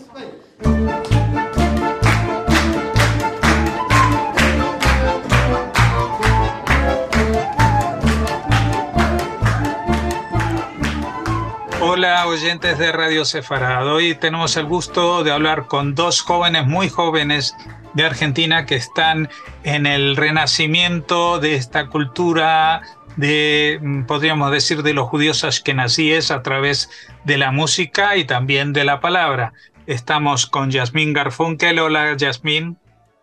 Hola, oyentes de Radio Sefarad. Hoy tenemos el gusto de hablar con dos jóvenes, muy jóvenes de Argentina, que están en el renacimiento de esta cultura podríamos decir, de los judíos ashkenazíes a través de la música y también de la palabra. Estamos con Yasmín Garfunkel. Hola, Yasmín.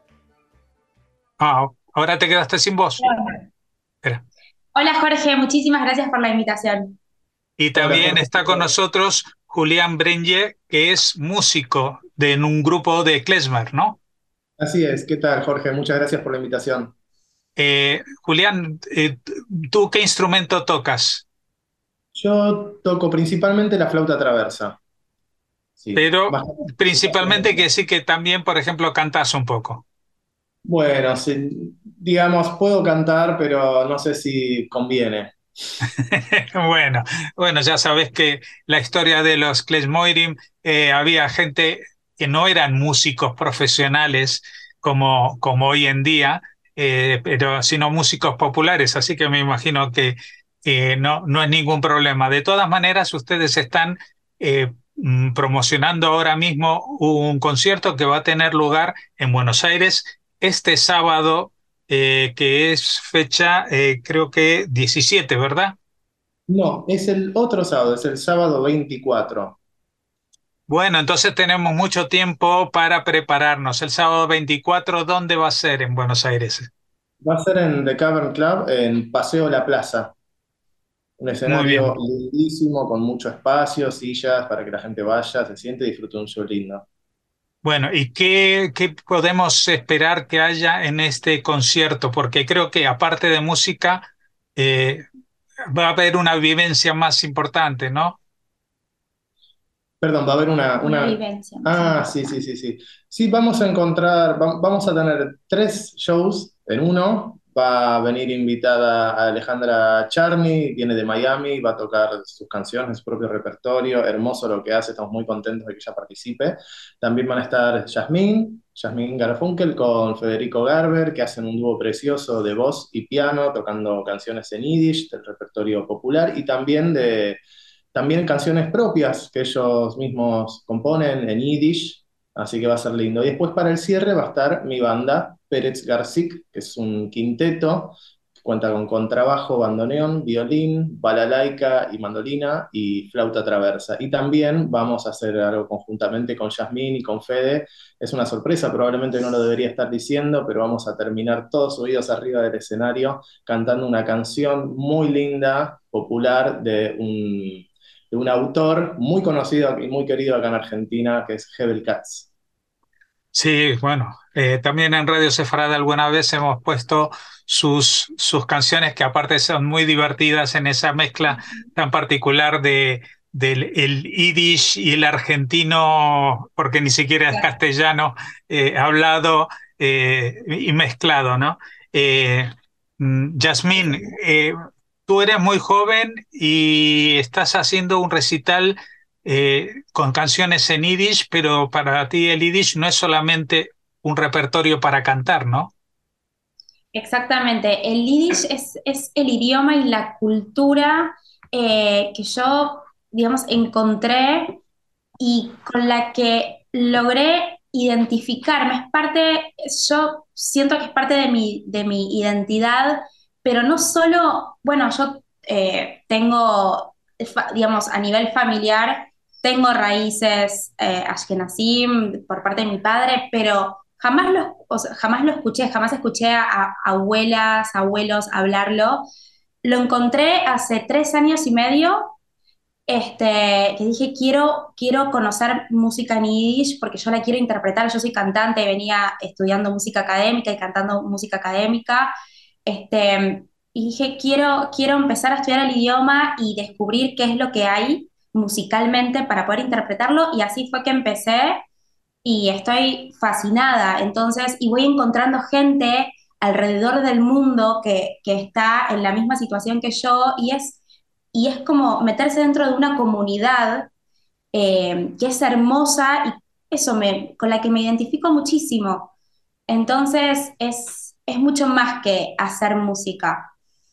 Ahora te quedaste sin voz. Espera. Hola Jorge, muchísimas gracias por la invitación. Y también está con nosotros Julián Brenje, que es músico en un grupo de klezmer, ¿no? Así es, ¿qué tal, Jorge? Muchas gracias por la invitación. Julián, ¿tú qué instrumento tocas? Yo toco principalmente la flauta traversa. Sí, Pero bastante. principalmente que sí que también, por ejemplo, cantas un poco. Bueno, sí, digamos, puedo cantar, pero no sé si conviene. Bueno, ya sabes que la historia de los klezmorim, había gente que no eran músicos profesionales como hoy en día, pero sino músicos populares, así que me imagino que no es ningún problema. De todas maneras, ustedes están promocionando ahora mismo un concierto que va a tener lugar en Buenos Aires este sábado, que es fecha, creo que 17, ¿verdad? No, es el otro sábado, es el sábado 24. Bueno, entonces tenemos mucho tiempo para prepararnos. El sábado 24, ¿dónde va a ser en Buenos Aires? Va a ser en The Cavern Club, en Paseo La Plaza. Un Muy escenario bien. lindísimo, con mucho espacio, sillas para que la gente vaya, se siente y disfrute un show lindo. Bueno, ¿y qué podemos esperar que haya en este concierto? Porque creo que aparte de música, eh, va a haber una vivencia más importante, ¿no? Perdón, va a haber Una vivencia. Ah, sí, sí, sí, sí. Sí, vamos a encontrar, vamos a tener tres shows en uno. Va a venir invitada a Alejandra Charmy, viene de Miami, va a tocar sus canciones, su propio repertorio. Hermoso lo que hace, estamos muy contentos de que ella participe. También van a estar Yasmín Garfunkel con Federico Garber, que hacen un dúo precioso de voz y piano, tocando canciones en Yiddish, del repertorio popular, y también canciones propias que ellos mismos componen en Yiddish, así que va a ser lindo. Y después para el cierre va a estar mi banda, Pérez Garzik, que es un quinteto que cuenta con contrabajo, bandoneón, violín, balalaika y mandolina y flauta traversa. Y también vamos a hacer algo conjuntamente con Yasmín y con Fede. Es una sorpresa, probablemente no lo debería estar diciendo, pero vamos a terminar todos subidos arriba del escenario cantando una canción muy linda, popular, de un autor muy conocido y muy querido acá en Argentina, que es Hebel Katz. Sí, bueno, también en Radio Sefarad alguna vez hemos puesto sus canciones, que aparte son muy divertidas en esa mezcla tan particular del el yiddish y el argentino, porque ni siquiera es castellano, hablado y mezclado, ¿no? Eh, Yasmín, tú eres muy joven y estás haciendo un recital con canciones en yiddish, pero para ti el yiddish no es solamente un repertorio para cantar, ¿no? Exactamente, el Yiddish es el idioma y la cultura que yo, digamos, encontré y con la que logré identificarme. Es parte, yo siento que es parte de mi identidad, pero no solo, bueno, yo tengo, digamos, a nivel familiar, tengo raíces ashkenazim por parte de mi padre, pero o sea, jamás lo escuché, jamás escuché a abuelas, abuelos hablarlo. Lo encontré hace 3 años y medio, que dije, quiero conocer música en Yiddish porque yo la quiero interpretar. Yo soy cantante, venía estudiando música académica y cantando música académica. Y dije, quiero empezar a estudiar el idioma y descubrir qué es lo que hay musicalmente para poder interpretarlo. Y así fue que empecé y estoy fascinada. Entonces, y voy encontrando gente alrededor del mundo que está en la misma situación que yo y es como meterse dentro de una comunidad que es hermosa con la que me identifico muchísimo. Entonces es mucho más que hacer música.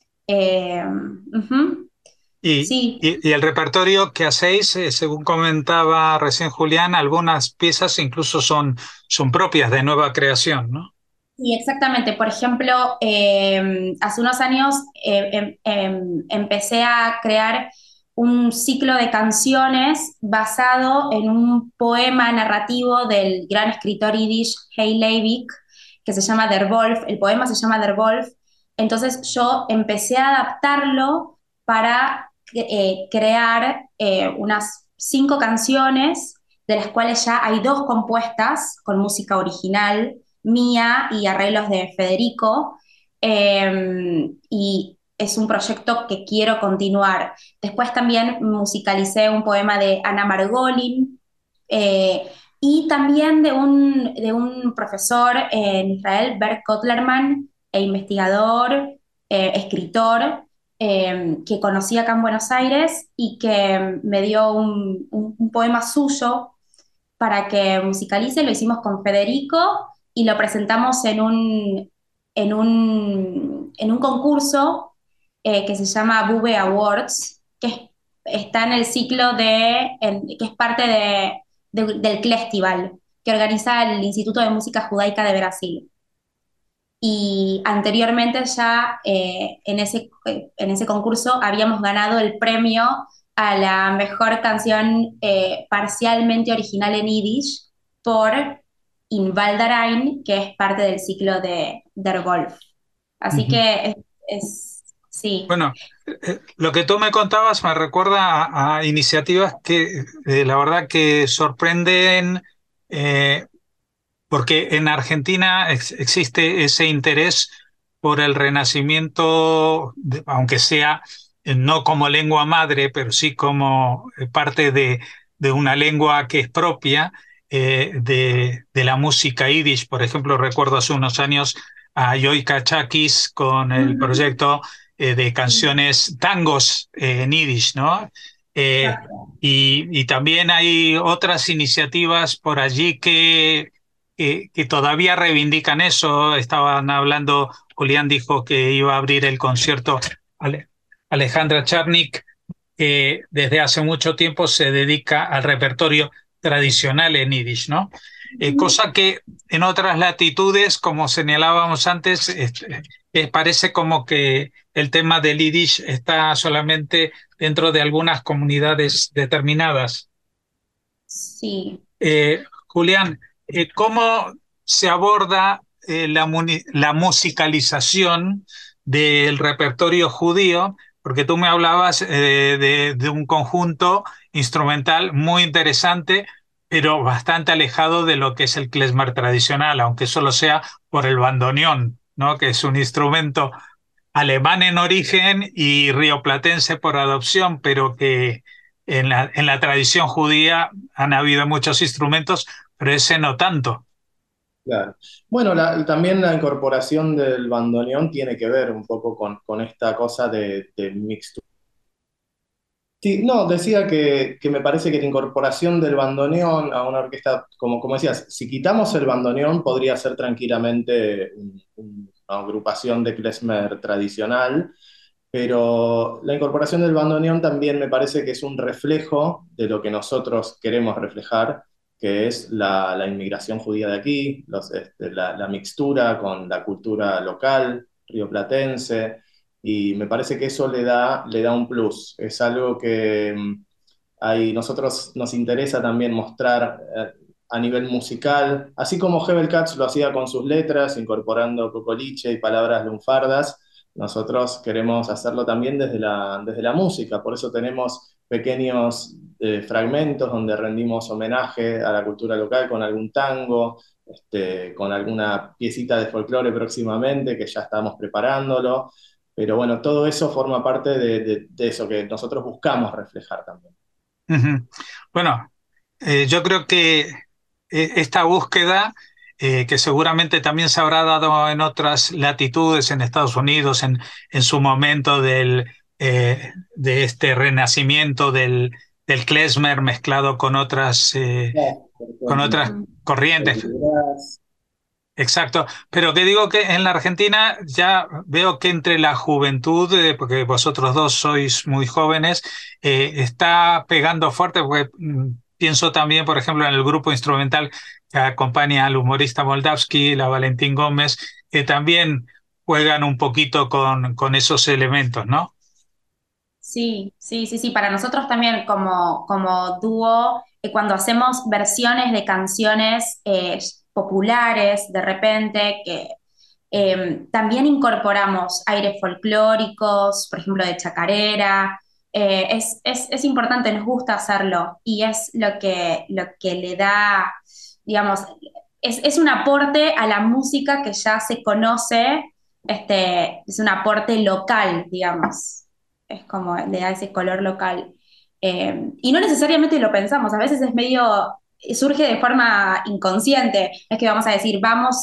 Ujú, sí. Y el repertorio que hacéis, según comentaba recién Julián, algunas piezas incluso son propias de nueva creación, ¿no? Sí, exactamente. Por ejemplo, hace unos años empecé a crear un ciclo de canciones basado en un poema narrativo del gran escritor yiddish Hay Leivik, que se llama Der Wolf. El poema se llama Der Wolf. Entonces yo empecé a adaptarlo para crear unas 5 canciones, de las cuales ya hay 2 compuestas con música original mía y arreglos de Federico, y es un proyecto que quiero continuar. Después también musicalicé un poema de Ana Margolin, y también de un profesor en Israel, Bert Kotlerman, e investigador, escritor, que conocí acá en Buenos Aires y que me dio un poema suyo para que musicalice. Lo hicimos con Federico y lo presentamos en un concurso que se llama Bube Awards, está en el ciclo que es parte del Clestival, que organiza el Instituto de Música Judaica de Brasil. Y anteriormente ya en ese concurso habíamos ganado el premio a la mejor canción parcialmente original en Yiddish por In Waldarain, que es parte del ciclo de Der Wolf. Así Ujú. que sí. Bueno, lo que tú me contabas me recuerda a iniciativas que la verdad que sorprenden, eh, porque en Argentina existe ese interés por el renacimiento, aunque sea no como lengua madre, pero sí como parte de una lengua que es propia de la música yiddish. Por ejemplo, recuerdo hace unos años a Joy Kachakis con el Ujú. proyecto de Sí, canciones tangos en yiddish, ¿no? Eh, exacto. y también hay otras iniciativas por allí que todavía reivindican eso. Estaban hablando, Julián dijo que iba a abrir el concierto Ale- Alejandra Charnik, que desde hace mucho tiempo se dedica al repertorio tradicional en Yiddish, ¿no? Ujú. Cosa que en otras latitudes, como señalábamos antes, parece como que el tema del Yiddish está solamente dentro de algunas comunidades determinadas. Julián, ¿cómo se aborda la musicalización del repertorio judío? Porque tú me hablabas de un conjunto instrumental muy interesante, pero bastante alejado de lo que es el klezmer tradicional, aunque solo sea por el bandoneón, ¿no? Que es un instrumento alemán en origen y rioplatense por adopción, pero que en la tradición judía han habido muchos instrumentos, pero ese no tanto. Claro. Bueno, también la incorporación del bandoneón tiene que ver un poco con esta cosa de mixtura. Sí, no, decía que me parece que la incorporación del bandoneón a una orquesta, como decías, si quitamos el bandoneón, podría ser tranquilamente una agrupación de klezmer tradicional, pero la incorporación del bandoneón también me parece que es un reflejo de lo que nosotros queremos reflejar, que es la inmigración judía de aquí, la mixtura con la cultura local, rioplatense, y me parece que eso le da un plus. Es algo que nosotros nos interesa también mostrar a nivel musical, así como Hebel Katz lo hacía con sus letras, incorporando cocoliche y palabras lunfardas. Nosotros queremos hacerlo también desde la música, por eso tenemos pequeños fragmentos donde rendimos homenaje a la cultura local con algún tango, con alguna piecita de folclore próximamente, que ya estamos preparándolo, pero bueno, todo eso forma parte de eso que nosotros buscamos reflejar también. Ujú. Bueno, yo creo que esta búsqueda, que seguramente también se habrá dado en otras latitudes, en Estados Unidos, en su momento de este renacimiento del klezmer mezclado con otras por con ejemplo, otras Ujú. corrientes. el bluegrass. Exacto, pero que digo que en la Argentina ya veo que entre la juventud, porque vosotros dos sois muy jóvenes, está pegando fuerte, porque pienso también, por ejemplo, en el grupo instrumental que acompaña al humorista Moldavsky, la Valentín Gómez, que también juegan un poquito con esos elementos, ¿no? Sí, sí, sí, sí. Para nosotros también como dúo, cuando hacemos versiones de canciones populares, de repente, que también incorporamos aires folclóricos, por ejemplo, de chacarera. Es importante, nos gusta hacerlo y es lo que le da, digamos, es un aporte a la música que ya se conoce, es un aporte local, digamos. Es como le da ese color local. Y no necesariamente lo pensamos, a veces es medio, surge de forma inconsciente. Es que vamos a decir,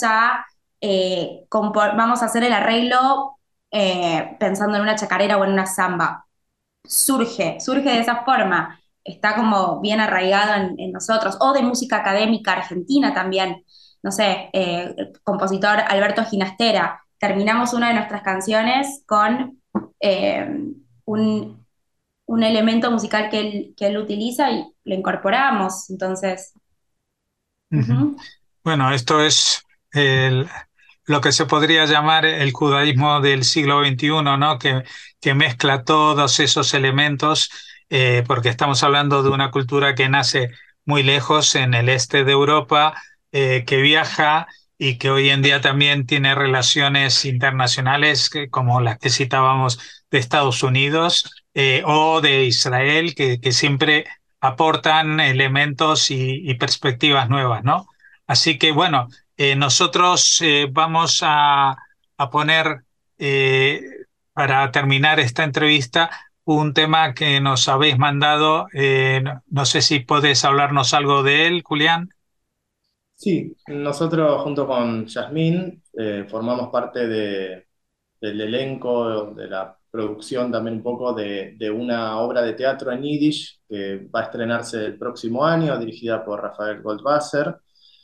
vamos a hacer el arreglo pensando en una chacarera o en una samba. Surge de esa forma, está como bien arraigado en nosotros, o de música académica argentina también, no sé, el compositor Alberto Ginastera, terminamos una de nuestras canciones con eh, un, un elemento musical que él utiliza y lo incorporamos, entonces, Ujú. ujú. Bueno, esto es el- lo que se podría llamar el judaísmo del siglo XXI, ¿no? Que mezcla todos esos elementos, porque estamos hablando de una cultura que nace muy lejos en el este de Europa, que viaja y que hoy en día también tiene relaciones internacionales como las que citábamos de Estados Unidos, o de Israel, que siempre aportan elementos y perspectivas nuevas, ¿no? Así que bueno, nosotros vamos a poner, eh, para terminar esta entrevista, un tema que nos habéis mandado. No sé si podés hablarnos algo de él, Julián. Sí, nosotros junto con Yasmín formamos parte del elenco, de la producción también un poco de una obra de teatro en Yiddish que va a estrenarse el próximo año, dirigida por Rafael Goldwasser.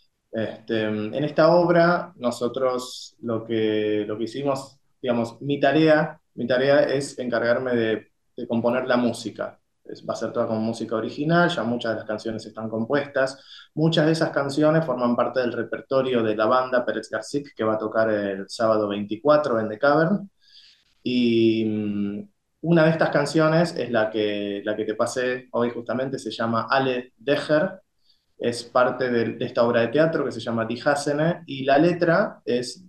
En esta obra nosotros lo que hicimos, digamos, mi tarea es encargarme de componer la música. Va a ser toda con música original, ya muchas de las canciones están compuestas. Muchas de esas canciones forman parte del repertorio de la banda Pérez García, que va a tocar el sábado 24 en The Cavern. Y una de estas canciones es la que te pasé hoy justamente, se llama Ale Deher, es parte de esta obra de teatro que se llama Die Hasene, y la letra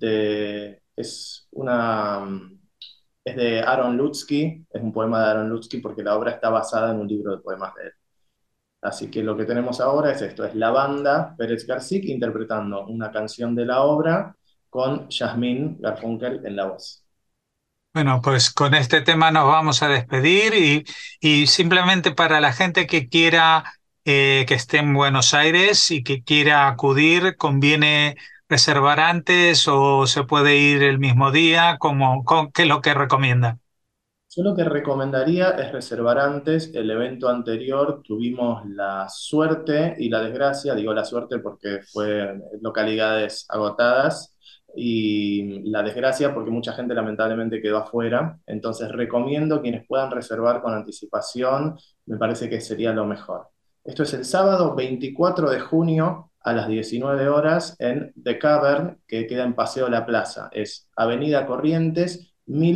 es de Aaron Lutzky, es un poema de Aaron Lutzky porque la obra está basada en un libro de poemas de él. Así que lo que tenemos ahora es esto, es la banda Pérez García interpretando una canción de la obra con Yasmín Garfunkel en la voz. Bueno, pues con este tema nos vamos a despedir y simplemente para la gente que quiera, que esté en Buenos Aires y que quiera acudir, ¿conviene reservar antes o se puede ir el mismo día? ¿Qué es lo que recomienda? Yo lo que recomendaría es reservar antes. El evento anterior tuvimos la suerte y la desgracia, digo la suerte porque fue en localidades agotadas y la desgracia porque mucha gente lamentablemente quedó afuera. Entonces recomiendo quienes puedan reservar con anticipación, me parece que sería lo mejor. Esto es el sábado 24 de junio a las 19 horas en The Cavern, que queda en Paseo La Plaza. Es Avenida Corrientes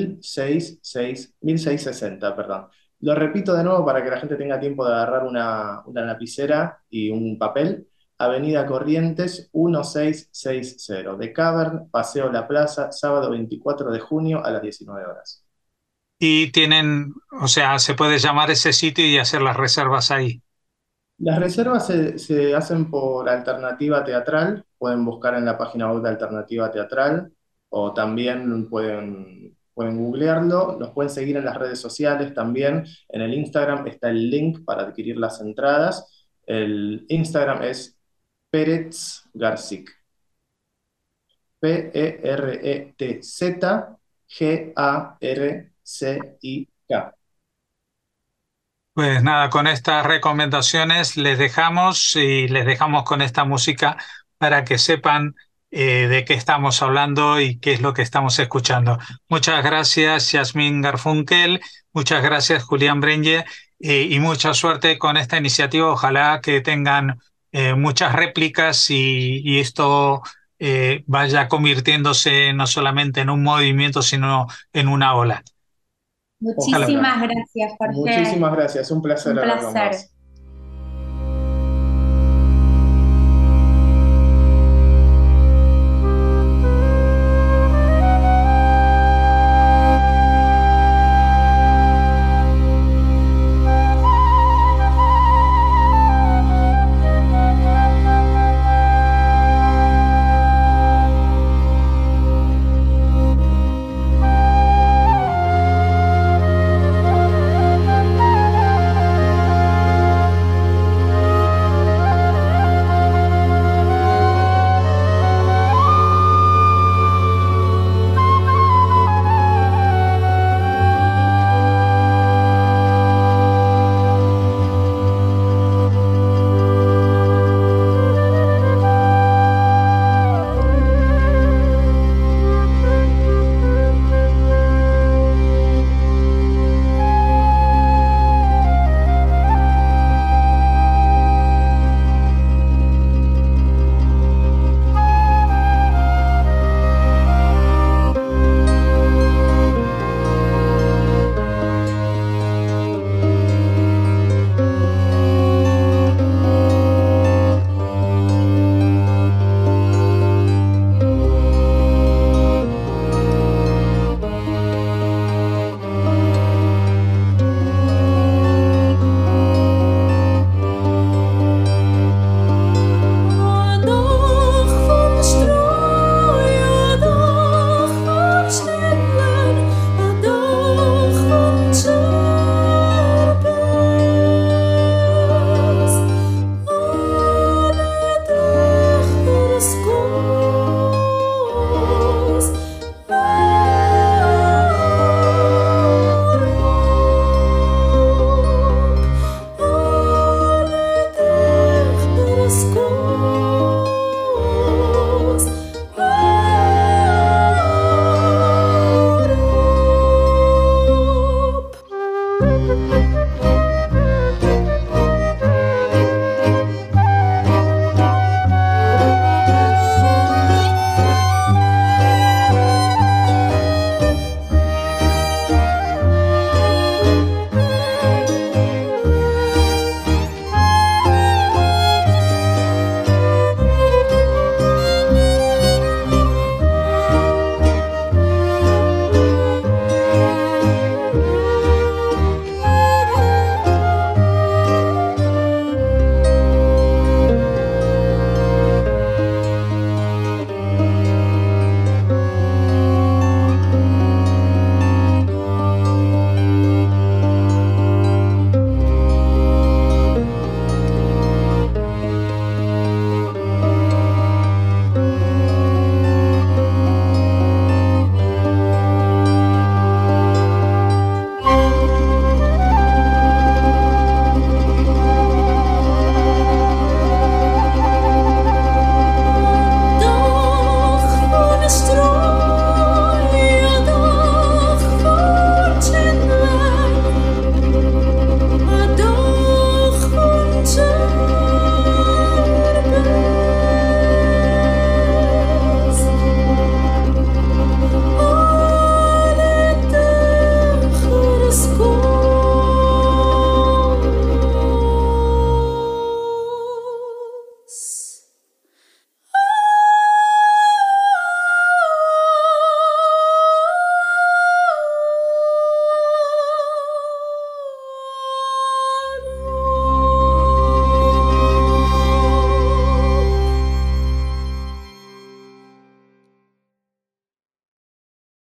1660, perdón. Lo repito de nuevo para que la gente tenga tiempo de agarrar una lapicera y un papel. Avenida Corrientes 1660, de Cavern, Paseo La Plaza, sábado 24 de junio a las 19 horas. Y tienen, o sea, se puede llamar ese sitio y hacer las reservas ahí. Las reservas se hacen por Alternativa Teatral, pueden buscar en la página web de Alternativa Teatral o también pueden googlearlo, nos pueden seguir en las redes sociales también, en el Instagram está el link para adquirir las entradas, el Instagram es Pérez Garcic, Peretzgarcic. Pues nada, con estas recomendaciones les dejamos y les dejamos con esta música para que sepan de qué estamos hablando y qué es lo que estamos escuchando. Muchas gracias, Yasmín Garfunkel. Muchas gracias, Julián Brenye. Y mucha suerte con esta iniciativa. Ojalá que tengan muchas réplicas y esto vaya convirtiéndose no solamente en un movimiento, sino en una ola. Ojalá. Muchísimas gracias, Jorge. Muchísimas gracias, un placer Un hablar con placer. vos.